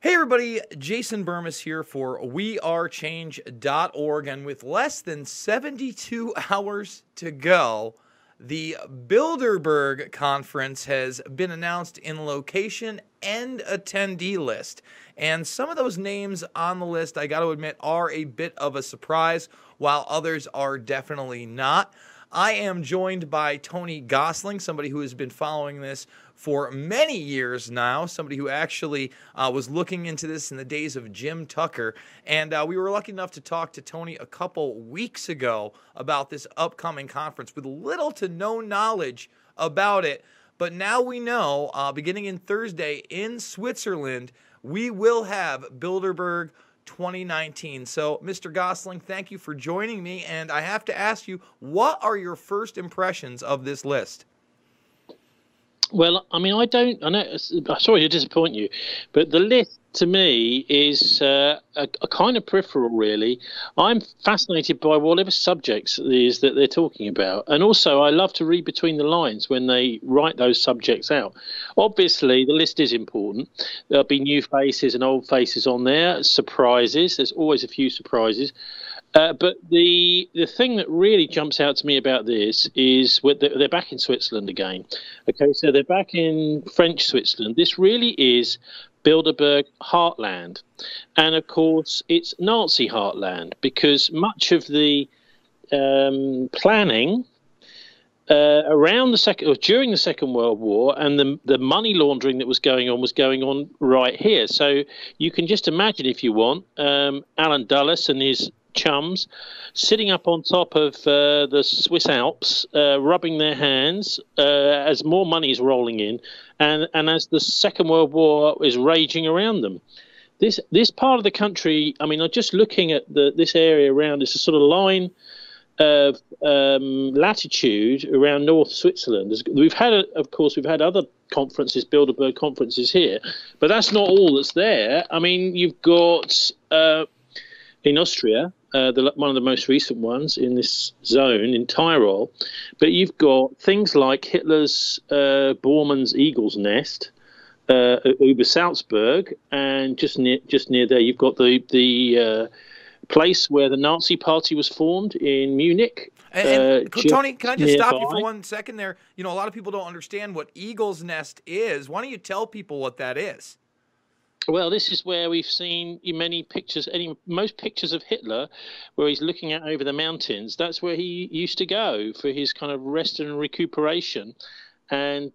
Hey everybody, Jason Burmis here for wearechange.org, and with less than 72 hours to go, the Bilderberg Conference has been announced in location and attendee list. And some of those names on the list, I got to admit, are a bit of a surprise, while others are definitely not. I am joined by Tony Gosling, somebody who has been following this for many years now, somebody who actually was looking into this in the days of Jim Tucker. And we were lucky enough to talk to Tony a couple weeks ago about this upcoming conference with little to no knowledge about it. But now we know, beginning in Thursday in Switzerland, we will have Bilderberg 2019. So, Mr. Gosling, thank you for joining me. And I have to ask you, what are your first impressions of this list? Well, I mean, I know, I'm sorry to disappoint you, but the list to me is a kind of peripheral, really. I'm fascinated by whatever subjects it is that they're talking about. And also, I love to read between the lines when they write those subjects out. Obviously, the list is important. There'll be new faces and old faces on there, surprises. There's always a few surprises. But the thing that really jumps out to me about this is they're back in Switzerland again. Okay, so they're back in French Switzerland. This really is Bilderberg heartland. And, of course, it's Nazi heartland because much of the planning around the during the Second World War and the money laundering that was going on right here. So you can just imagine, if you want, Alan Dulles and his chums sitting up on top of the Swiss Alps, rubbing their hands as more money is rolling in, and as the Second World War is raging around them. This part of the country, I mean, I'm just looking at this area around. It's a sort of line of latitude around North Switzerland. We've had other conferences, Bilderberg conferences here, but that's not all that's there. I mean, you've got in Austria, one of the most recent ones in this zone in Tyrol, but you've got things like Hitler's Bormann's Eagle's Nest, Über Salzburg, and just near there you've got the place where the Nazi Party was formed in Munich. And Tony, can I just stop you for nearby. 1 second there? You know, a lot of people don't understand what Eagle's Nest is. Why don't you tell people what that is? Well, this is where we've seen most pictures of Hitler, where he's looking out over the mountains. That's where he used to go for his kind of rest and recuperation, and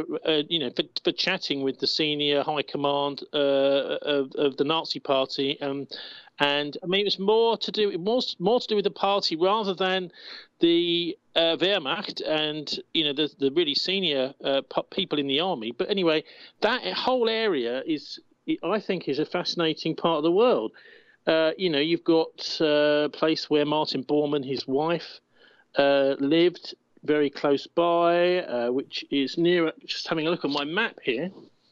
for chatting with the senior high command of the Nazi Party. And I mean, it was more to do with the party rather than the Wehrmacht and the really senior people in the army. But anyway, that whole area I think is a fascinating part of the world. You've got a place where Martin Bormann, his wife, lived very close by, which is near, just having a look at my map here,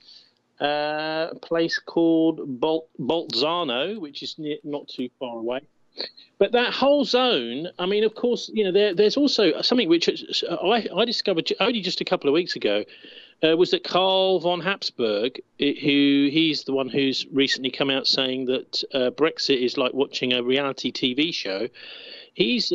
a place called Bolzano, which is not too far away. But that whole zone, I mean, of course, there's also something which I discovered only just a couple of weeks ago, was that Karl von Habsburg, he's the one who's recently come out saying that Brexit is like watching a reality TV show. He's,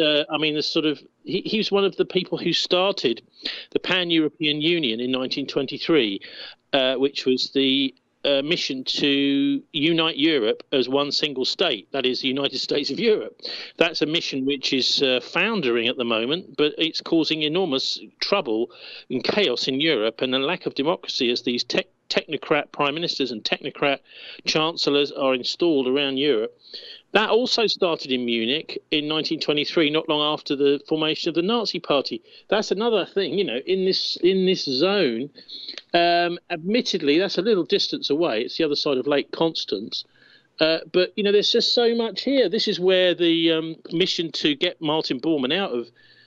he was one of the people who started the Pan-European Union in 1923, which was the mission to unite Europe as one single state, that is the United States of Europe. That's a mission which is foundering at the moment, but it's causing enormous trouble and chaos in Europe and a lack of democracy as these technocrat prime ministers and technocrat chancellors are installed around Europe. That also started in Munich in 1923, not long after the formation of the Nazi Party. That's another thing, in this zone. Admittedly, that's a little distance away. It's the other side of Lake Constance. But there's just so much here. This is where the mission to get Martin Bormann out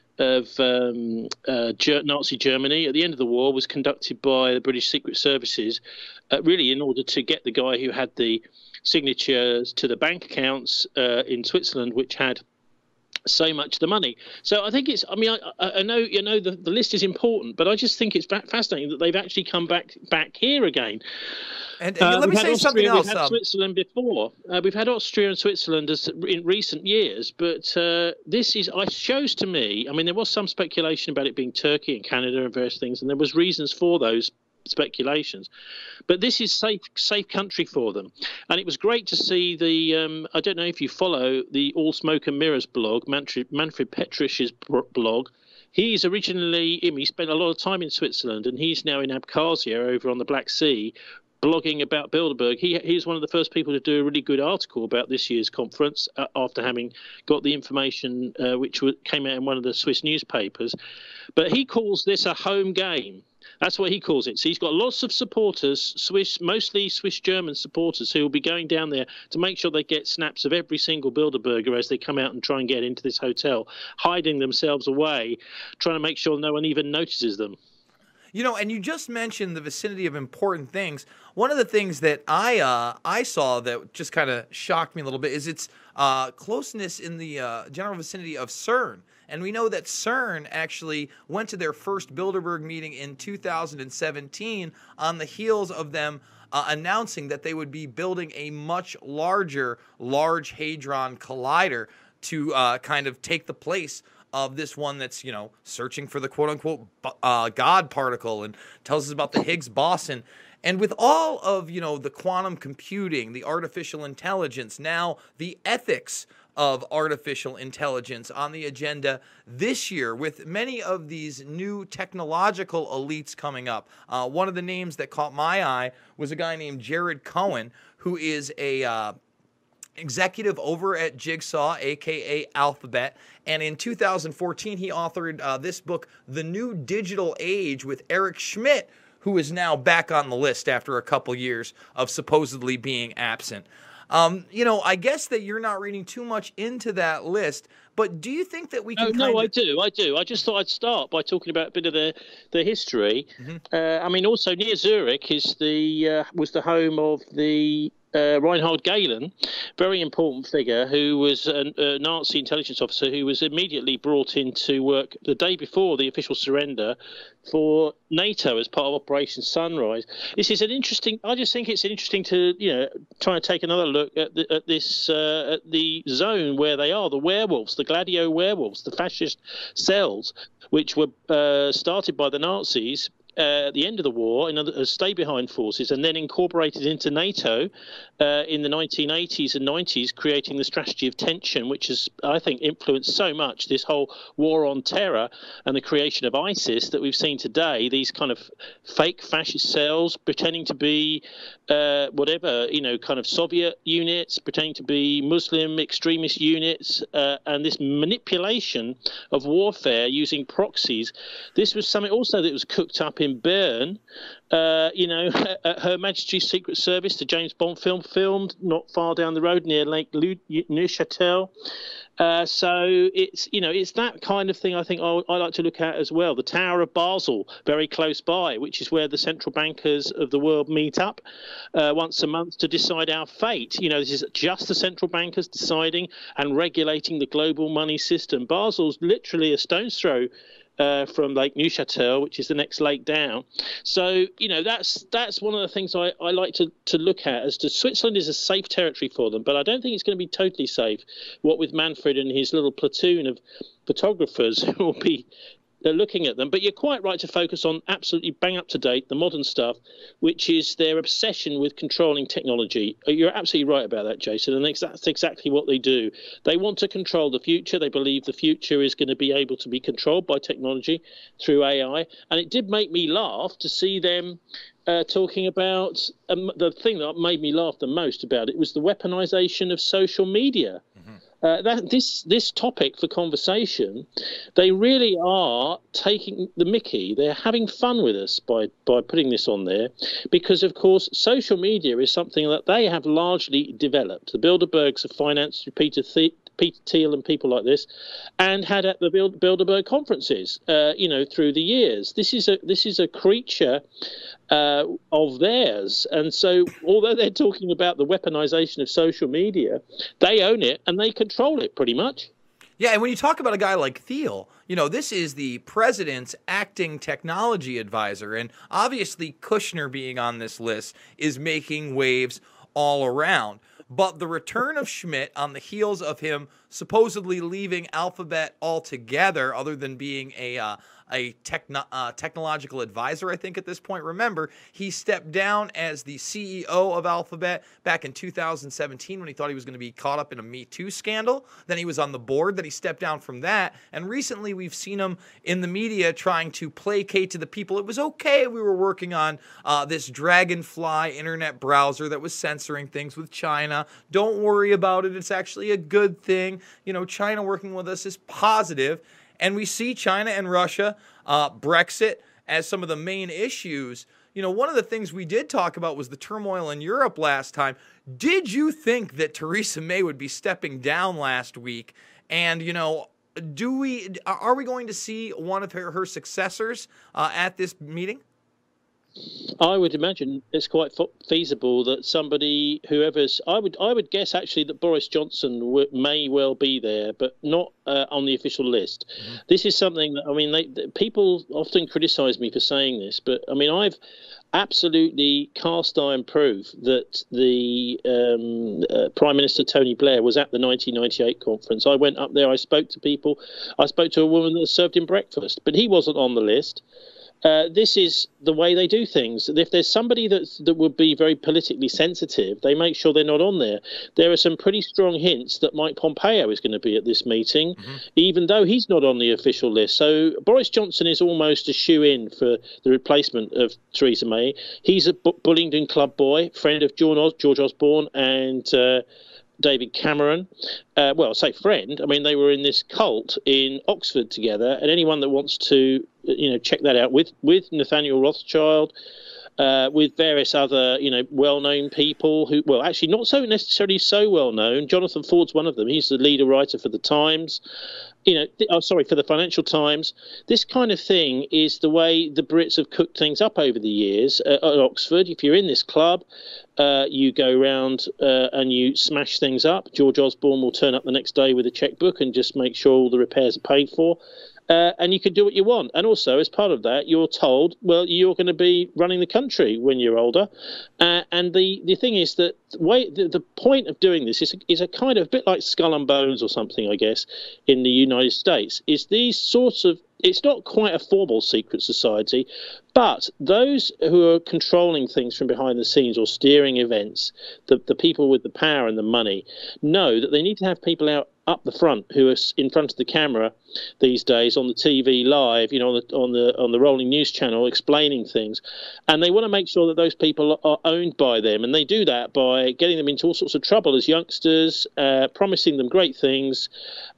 of Nazi Germany at the end of the war was conducted by the British Secret Services, really in order to get the guy who had the signatures to the bank accounts in Switzerland, which had so much of the money. So I think it's, I mean, I know, the list is important, but I just think it's fascinating that they've actually come back here again. And let me say something else. We've had Switzerland before. We've had Austria and Switzerland in recent years, but this shows to me, I mean, there was some speculation about it being Turkey and Canada and various things, and there was reasons for those speculations, but this is safe country for them. And it was great to see the I don't know if you follow the All Smoke and Mirrors blog, Manfred Petrisch's blog. He's originally, he spent a lot of time in Switzerland, and he's now in Abkhazia over on the Black Sea, blogging about Bilderberg. He's one of the first people to do a really good article about this year's conference after having got the information which came out in one of the Swiss newspapers. But he calls this a home game. That's what he calls it. So he's got lots of supporters, mostly Swiss-German supporters, who will be going down there to make sure they get snaps of every single Bilderberger as they come out and try and get into this hotel, hiding themselves away, trying to make sure no one even notices them. You know, and you just mentioned the vicinity of important things. One of the things that I saw that just kind of shocked me a little bit is its closeness in the general vicinity of CERN. And we know that CERN actually went to their first Bilderberg meeting in 2017 on the heels of them announcing that they would be building a much larger Large Hadron Collider to kind of take the place of this one that's, you know, searching for the quote-unquote God particle, and tells us about the Higgs boson. And with all of, you know, the quantum computing, the artificial intelligence, now the ethics of artificial intelligence on the agenda this year, with many of these new technological elites coming up. One of the names that caught my eye was a guy named Jared Cohen, who is a executive over at Jigsaw, aka Alphabet, and in 2014 he authored this book, The New Digital Age, with Eric Schmidt, who is now back on the list after a couple years of supposedly being absent. You know, I guess that you're not reading too much into that list, but do you think that we can? No, I do. I just thought I'd start by talking about a bit of the history. Mm-hmm. I mean, also near Zurich was the home of the Reinhard Gehlen, very important figure, who was a Nazi intelligence officer who was immediately brought in to work the day before the official surrender for NATO as part of Operation Sunrise. This is I just think it's interesting to, you know, try and take another look at the zone where they are, the werewolves, the Gladio werewolves, the fascist cells, which were started by the Nazis at the end of the war as stay-behind forces, and then incorporated into NATO in the 1980s and 90s, creating the strategy of tension, which has, I think, influenced so much this whole war on terror and the creation of ISIS that we've seen today. These kind of fake fascist cells pretending to be whatever, you know, kind of Soviet units, pretending to be Muslim extremist units, and this manipulation of warfare using proxies. This was something also that was cooked up in Bern, you know, at Her Majesty's Secret Service, the James Bond film filmed not far down the road near Lake Neuchâtel. So it's, you know, it's that kind of thing I think I like to look at as well. The Tower of Basel, very close by, which is where the central bankers of the world meet up once a month to decide our fate. You know, this is just the central bankers deciding and regulating the global money system. Basel's literally a stone's throw from Lake Neuchâtel, which is the next lake down. So, you know, that's one of the things I like to look at as to Switzerland is a safe territory for them, but I don't think it's going to be totally safe, what with Manfred and his little platoon of photographers who will be looking at them. But you're quite right to focus on absolutely bang up to date, the modern stuff, which is their obsession with controlling technology. You're absolutely right about that, Jason, and that's exactly what they do. They want to control the future. They believe the future is going to be able to be controlled by technology through AI. And it did make me laugh to see them talking about the thing that made me laugh the most about it was the weaponization of social media. Mm-hmm. This topic for conversation, they really are taking the mickey. They're having fun with us by putting this on there, because of course social media is something that they have largely developed. The Bilderbergs have financed Peter Thiel and people like this, and had at the Bilderberg conferences, you know, through the years. This is a creature of theirs, and so although they're talking about the weaponization of social media, they own it and they control it pretty much. Yeah, and when you talk about a guy like Thiel, this is the president's acting technology advisor, and obviously Kushner being on this list is making waves all around. But the return of Schmidt on the heels of him supposedly leaving Alphabet altogether, other than being a technological advisor, I think, at this point. Remember, he stepped down as the CEO of Alphabet back in 2017 when he thought he was going to be caught up in a Me Too scandal. Then he was on the board. Then he stepped down from that. And recently we've seen him in the media trying to placate to the people. It was okay. We were working on this Dragonfly internet browser that was censoring things with China. Don't worry about it. It's actually a good thing. China working with us is positive. And we see China and Russia, Brexit, as some of the main issues. One of the things we did talk about was the turmoil in Europe last time. Did you think that Theresa May would be stepping down last week? And, are we going to see one of her successors at this meeting? I would imagine it's quite feasible that somebody, I would guess actually that Boris Johnson may well be there, but not on the official list. Mm-hmm. This is something that, people often criticise me for saying this, but I've absolutely cast iron proof that the Prime Minister Tony Blair was at the 1998 conference. I went up there, I spoke to people, I spoke to a woman that served him breakfast, but he wasn't on the list. This is the way they do things. If there's somebody that would be very politically sensitive, they make sure they're not on there. There are some pretty strong hints that Mike Pompeo is going to be at this meeting, even though he's not on the official list. So Boris Johnson is almost a shoe-in for the replacement of Theresa May. He's a Bullingdon club boy, friend of George Osborne and David Cameron. Well, I say friend. They were in this cult in Oxford together, and anyone that wants to, check that out with Nathaniel Rothschild, with various other, well-known people who, well, actually not so necessarily so well-known. Jonathan Ford's one of them. He's the leader writer for the Times. For the Financial Times. This kind of thing is the way the Brits have cooked things up over the years at Oxford. If you're in this club, you go around and you smash things up. George Osborne will turn up the next day with a checkbook and just make sure all the repairs are paid for. And you can do what you want. And also, as part of that, you're told, well, you're going to be running the country when you're older. And the thing is that the point of doing this is a kind of bit like Skull and Bones or something, I guess, in the United States, is these sorts of, it's not quite a formal secret society, but those who are controlling things from behind the scenes or steering events, the people with the power and the money, know that they need to have people up the front who are in front of the camera these days on the TV live, on the rolling news channel explaining things, and they want to make sure that those people are owned by them, and they do that by getting them into all sorts of trouble as youngsters, promising them great things,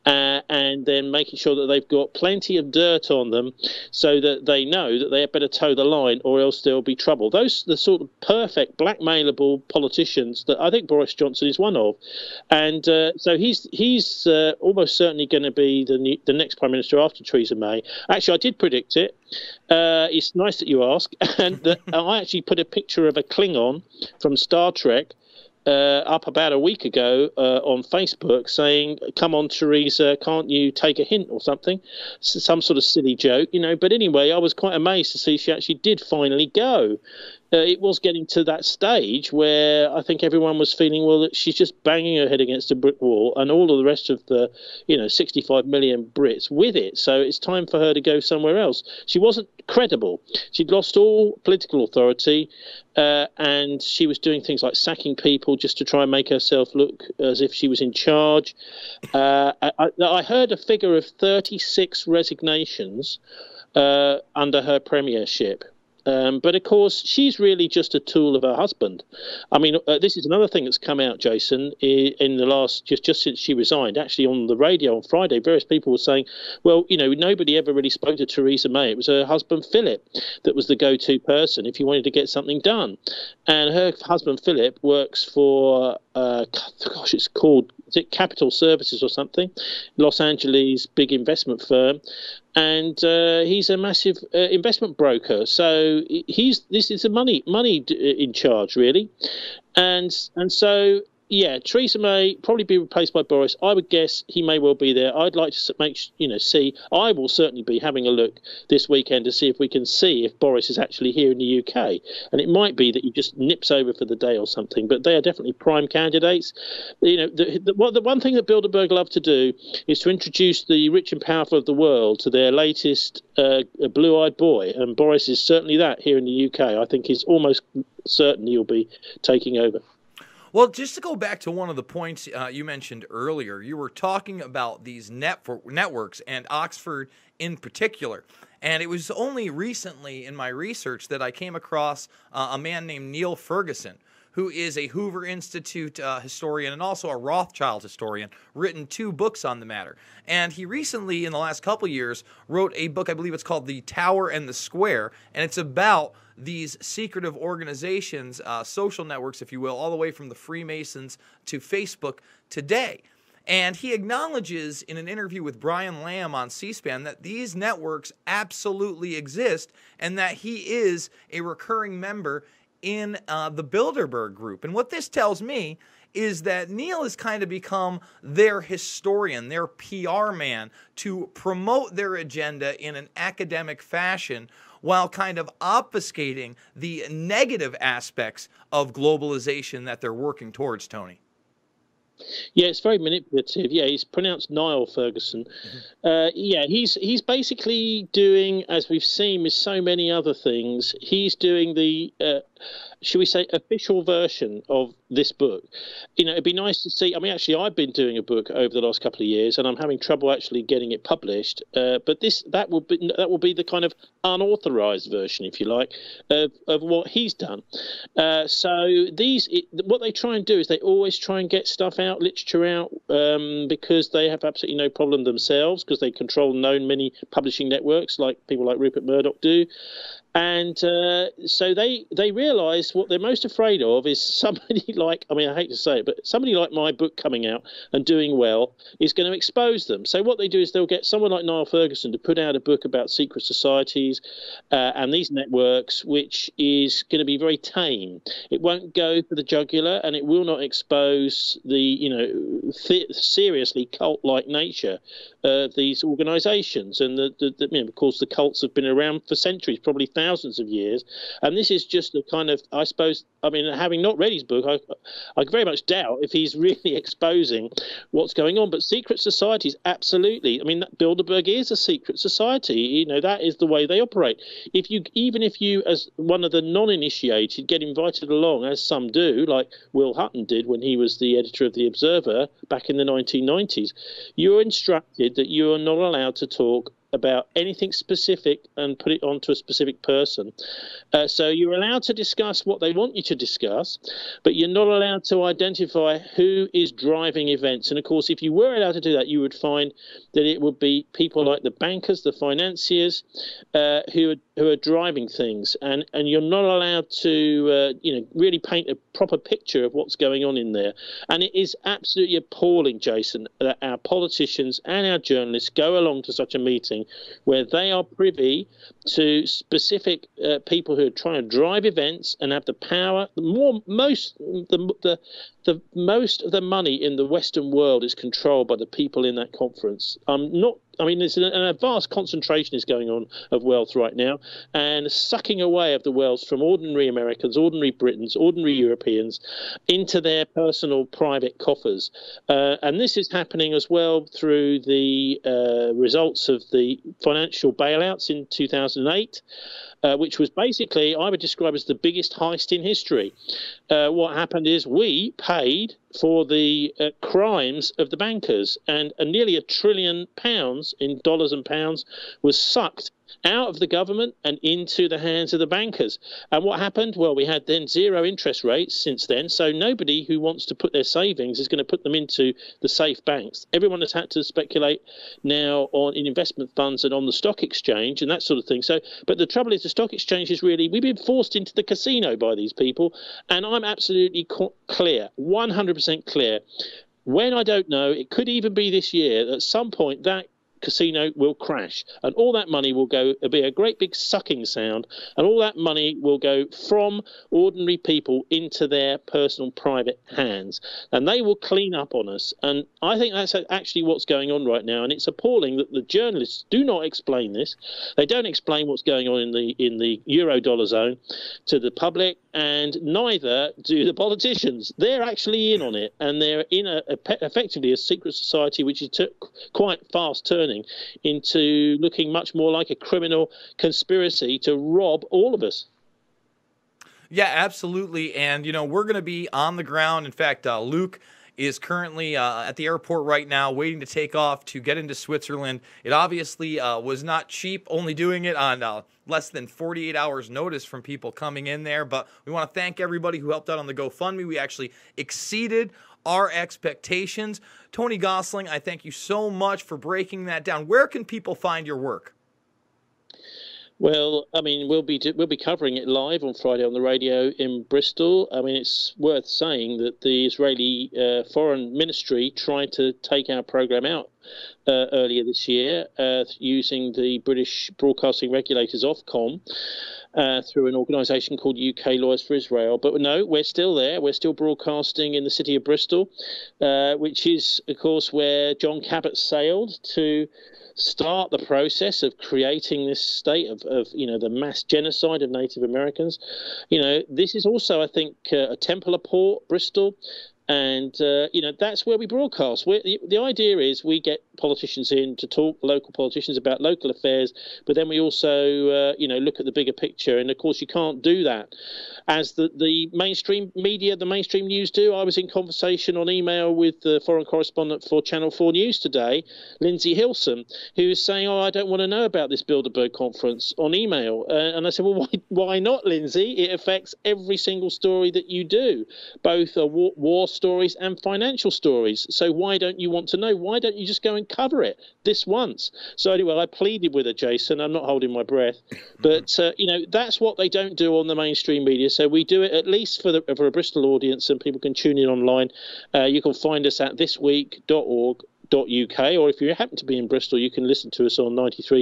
and then making sure that they've got plenty of dirt on them so that they know that they had better toe the line or else there'll be trouble. Those are the sort of perfect blackmailable politicians that I think Boris Johnson is one of, and so he's almost certainly going to be the next Prime Minister after Theresa May. Actually, I did predict it. It's nice that you ask. And I actually put a picture of a Klingon from Star Trek up about a week ago on Facebook saying, come on, Theresa, can't you take a hint or something? Some sort of silly joke, But anyway, I was quite amazed to see she actually did finally go. It was getting to that stage where I think everyone was feeling, well, that she's just banging her head against a brick wall and all of the rest of the, 65 million Brits with it. So it's time for her to go somewhere else. She wasn't credible. She'd lost all political authority and she was doing things like sacking people just to try and make herself look as if she was in charge. I heard a figure of 36 resignations under her premiership. But of course, she's really just a tool of her husband. This is another thing that's come out, Jason, in the last, just since she resigned. Actually, on the radio on Friday, various people were saying, well, nobody ever really spoke to Theresa May. It was her husband, Philip, that was the go-to person if you wanted to get something done. And her husband, Philip, works for, it's called, is it Capital Services or something? Los Angeles big investment firm. And he's a massive investment broker, so this is a money in charge, really, and so Yeah, Theresa May probably be replaced by Boris. I would guess he may well be there. I'd like to see. I will certainly be having a look this weekend to see if we can see if Boris is actually here in the UK. And it might be that he just nips over for the day or something. But they are definitely prime candidates. The one thing that Bilderberg love to do is to introduce the rich and powerful of the world to their latest blue-eyed boy. And Boris is certainly that here in the UK. I think he's almost certain he'll be taking over. Well, just to go back to one of the points you mentioned earlier, you were talking about these networks and Oxford in particular. And it was only recently in my research that I came across a man named Neil Ferguson, who is a Hoover Institute historian and also a Rothschild historian, written 2 books on the matter. And he recently, in the last couple years, wrote a book, I believe it's called The Tower and the Square, and it's about these secretive organizations, social networks, if you will, all the way from the Freemasons to Facebook today. And he acknowledges in an interview with Brian Lamb on C-SPAN that these networks absolutely exist and that he is a recurring member in the Bilderberg group. And what this tells me is that Neil has kind of become their historian, their PR man, to promote their agenda in an academic fashion while kind of obfuscating the negative aspects of globalization that they're working towards, Tony. Yeah, it's very manipulative. Yeah, he's pronounced Niall Ferguson. Yeah, he's basically doing, as we've seen with so many other things, he's doing the, should we say, official version of this book. It'd be nice to see. I mean, actually, I've been doing a book over the last couple of years, and I'm having trouble actually getting it published. But that will be the kind of unauthorized version, if you like, of what he's done. So what they try and do is they always try and get stuff out, literature out, because they have absolutely no problem themselves, because they control many publishing networks, like people like Rupert Murdoch do. And so they realise what they're most afraid of is somebody like, I mean, I hate to say it, but somebody like my book coming out and doing well is going to expose them. So what they do is they'll get someone like Niall Ferguson to put out a book about secret societies and these networks, which is going to be very tame. It won't go for the jugular, and it will not expose the, seriously cult-like nature of these organisations. And of course, the cults have been around for centuries, probably thousands of years, and this is just a kind of, I suppose, I mean, having not read his book, I very much doubt if he's really exposing what's going on. But secret societies, absolutely. I mean, Bilderberg is a secret society. That is the way they operate. Even if you, as one of the non-initiated, get invited along, as some do, like Will Hutton did when he was the editor of The Observer back in the 1990s, you're instructed that you are not allowed to talk about anything specific and put it onto a specific person. So you're allowed to discuss what they want you to discuss, but you're not allowed to identify who is driving events. And of course, if you were allowed to do that, you would find that it would be people like the bankers, the financiers, who are driving things. And you're not allowed to, really paint a proper picture of what's going on in there. And it is absolutely appalling, Jason, that our politicians and our journalists go along to such a meeting where they are privy to specific people who are trying to drive events and have the power. Most of the money in the Western world is controlled by the people in that conference. There's a vast concentration is going on of wealth right now, and sucking away of the wealth from ordinary Americans, ordinary Britons, ordinary Europeans into their personal private coffers. And this is happening as well through the results of the financial bailouts in 2008. Which was basically, I would describe as the biggest heist in history. What happened is we paid for the crimes of the bankers, and nearly £1 trillion in dollars and pounds was sucked out of the government and into the hands of the bankers. And what happened? Well, we had then zero interest rates since then, so nobody who wants to put their savings is going to put them into the safe banks. Everyone has had to speculate now in investment funds and on the stock exchange and that sort of thing. So, but the trouble is the stock exchange is really, we've been forced into the casino by these people, and I'm absolutely clear, 100% clear. When I don't know, it could even be this year, at some point that casino will crash, and all that money will go. It'll be a great big sucking sound, and all that money will go from ordinary people into their personal private hands, and they will clean up on us. And I think that's actually what's going on right now, and it's appalling that the journalists do not explain this. They don't explain what's going on in the euro-dollar zone to the public, and neither do the politicians. They're actually in on it, and they're in effectively a secret society which is quite fast turning into looking much more like a criminal conspiracy to rob all of us. Yeah, absolutely. And, we're going to be on the ground. In fact, Luke is currently at the airport right now waiting to take off to get into Switzerland. It obviously was not cheap, only doing it on less than 48 hours notice from people coming in there. But we want to thank everybody who helped out on the GoFundMe. We actually exceeded our expectations. Tony Gosling, I thank you so much for breaking that down. Where can people find your work? Well, I mean, we'll be covering it live on Friday on the radio in Bristol. I mean, it's worth saying that the Israeli Foreign Ministry tried to take our programme out earlier this year using the British broadcasting regulators Ofcom through an organisation called UK Lawyers for Israel. But no, we're still there. We're still broadcasting in the city of Bristol, which is, of course, where John Cabot sailed to start the process of creating this state of the mass genocide of Native Americans. This is also, I think, a Templar port, Bristol. And, that's where we broadcast. The idea is we get politicians in to talk, local politicians, about local affairs, but then we also, look at the bigger picture. And, of course, you can't do that as the mainstream media, the mainstream news do. I was in conversation on email with the foreign correspondent for Channel 4 News today, Lindsay Hilson, who was saying, I don't want to know about this Bilderberg conference on email. And I said, well, why not, Lindsay? It affects every single story that you do, both war stories and financial stories. So why don't you want to know? Why don't you just go and cover it this once? So anyway, I pleaded with her, Jason. I'm not holding my breath. But, that's what they don't do on the mainstream media. So we do it at least for a Bristol audience, and people can tune in online. You can find us at thisweek.org.uk, or if you happen to be in Bristol, you can listen to us on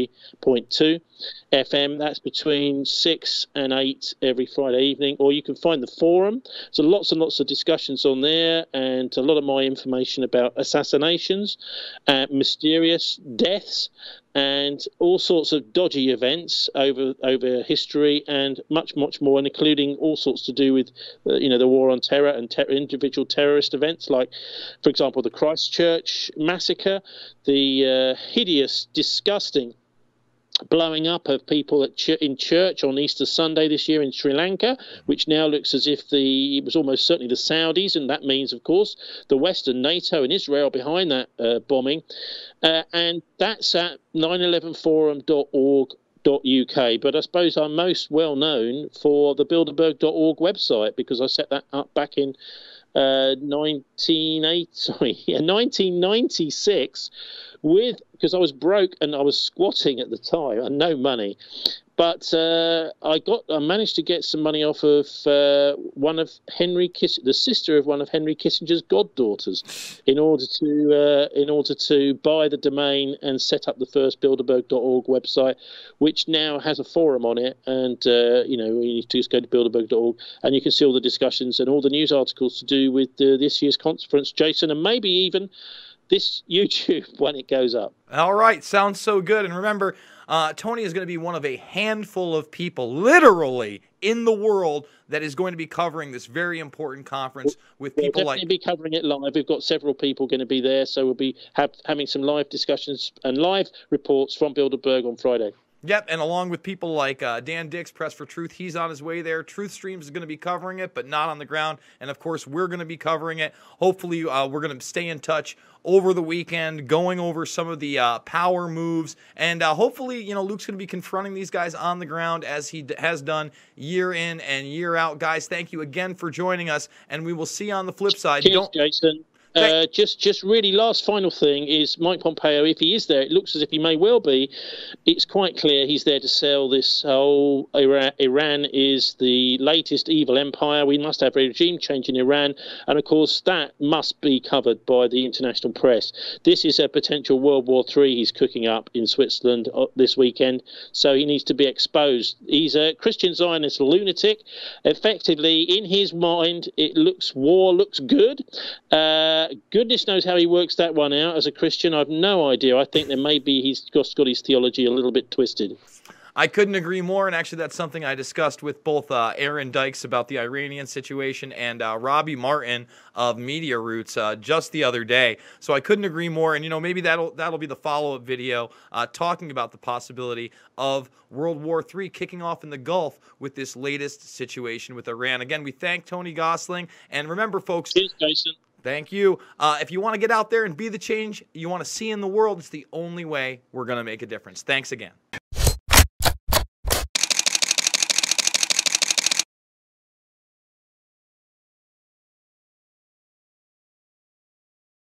93.2 FM. That's between 6 and 8 every Friday evening. Or you can find the forum. So lots and lots of discussions on there, and a lot of my information about assassinations, mysterious deaths, and all sorts of dodgy events over history, and much, much more, and including all sorts to do with, the war on terror and individual terrorist events, like, for example, the Christchurch massacre, the hideous, disgusting blowing up of people in church on Easter Sunday this year in Sri Lanka, which now looks as if it was almost certainly the Saudis, and that means, of course, the West and NATO and Israel behind that bombing. And that's at 911forum.org.uk. But I suppose I'm most well known for the Bilderberg.org website, because I set that up back in 1996 because I was broke and I was squatting at the time and no money. But I managed to get some money off of one of the sister of one of Henry Kissinger's goddaughters, in order to buy the domain and set up the first Bilderberg.org website, which now has a forum on it. And you need to just go to Bilderberg.org, and you can see all the discussions and all the news articles to do with this year's conference, Jason, and maybe even this YouTube when it goes up. All right, sounds so good. And remember, Tony is going to be one of a handful of people, literally, in the world that is going to be covering this very important conference with people we'll definitely be covering it live. We've got several people going to be there, so we'll be having some live discussions and live reports from Bilderberg on Friday. Yep, and along with people like Dan Dix, Press for Truth, he's on his way there. Truth Streams is going to be covering it, but not on the ground. And, of course, we're going to be covering it. Hopefully, we're going to stay in touch over the weekend, going over some of the power moves. And hopefully, Luke's going to be confronting these guys on the ground, as he has done year in and year out. Guys, thank you again for joining us, and we will see you on the flip side. Cheers, Jason. Just really last final thing is Mike Pompeo, if he is there, it looks as if he may well be. It's quite clear he's there to sell this whole Iran is the latest evil empire. We must have a regime change in Iran. And of course, that must be covered by the international press. This is a potential World War III he's cooking up in Switzerland this weekend. So he needs to be exposed. He's a Christian Zionist lunatic. Effectively, in his mind, war looks good. Goodness knows how he works that one out. As a Christian, I've no idea. I think that maybe he's got his theology a little bit twisted. I couldn't agree more, and actually that's something I discussed with both Aaron Dykes about the Iranian situation and Robbie Martin of Media Roots just the other day. So I couldn't agree more, and maybe that'll be the follow-up video talking about the possibility of World War III kicking off in the Gulf with this latest situation with Iran. Again, we thank Tony Gosling, and remember, folks. Cheers, Jason. Thank you. If you want to get out there and be the change you want to see in the world, it's the only way we're going to make a difference. Thanks again.